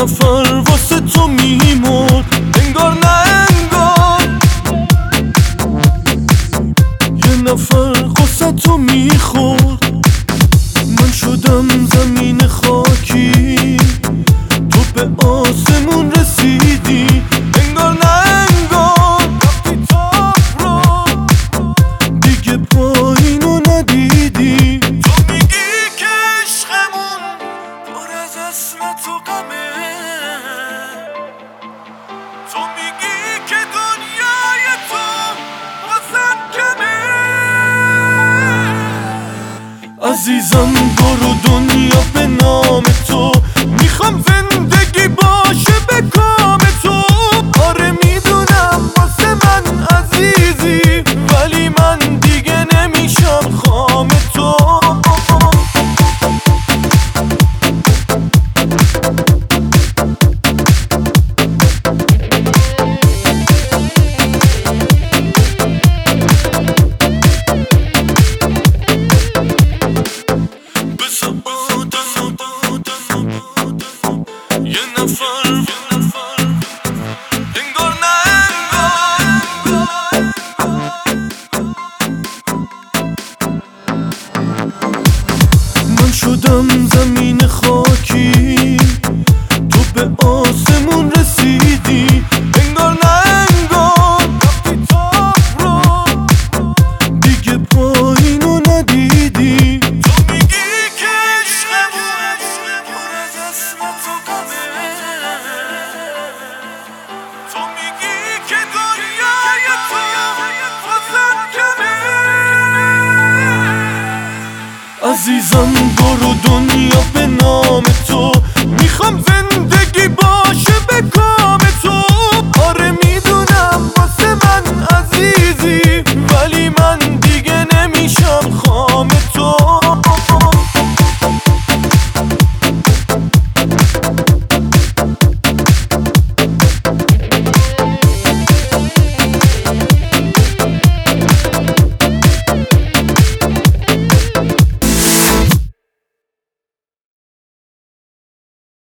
نفر واسه تو میمرد انگار نه انگار، یه نفر قصه تو میخورد. من شدم زمین خاکی، تو به آسمون رسیدی انگار نه انگار. رفتی تاپ رو دیگه پایینو ندیدی. تو میگی که عشقمون پر از اسم تو غمه، تو میگی که دنیای تو واسم کمه. عزیزم برو دنیا به نام تو، میخوام زندگی باشه به کام تو. آره میدونم واسه من عزیزی، ولی من دیگه نمیشم خام تو. یه نفر انگار نه انگار. من شدم زمین خاکی، تو به آسمون رسیدی انگار نه انگار. رفتی تاپ رو دیگه پایینو ندیدی. تو میگی که عشقمون پر از اسم تو غمه، تو میگی که دنیای تو واسم کمه. عزیزم برو دنیا به نام تو، میخوام زندگی باشه به کام تو. آره میدونم واسه من عزیزی،